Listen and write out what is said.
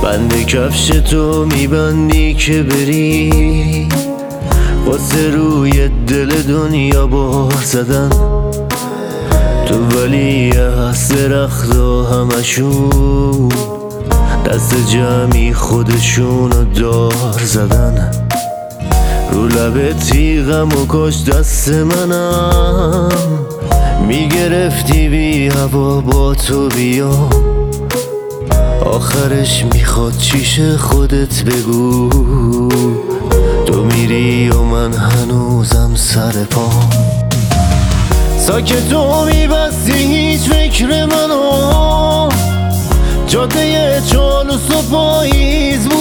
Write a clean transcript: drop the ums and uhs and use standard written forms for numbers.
بند کفش تو میبندی که بری، واسه روی دل دنیا بار زدن. تو ولی از درخت و همشون دست جمعی خودشونو دار زدن. رو لب تیغم و کاش دست منم میگرفتی بی هوا با تو بیام. آخرش میخواد چیشه خودت بگو، تو میری و من هنوزم سر پام. ساکتو میبستی هیچ فکر منو، جاده چالوس و پاییز بود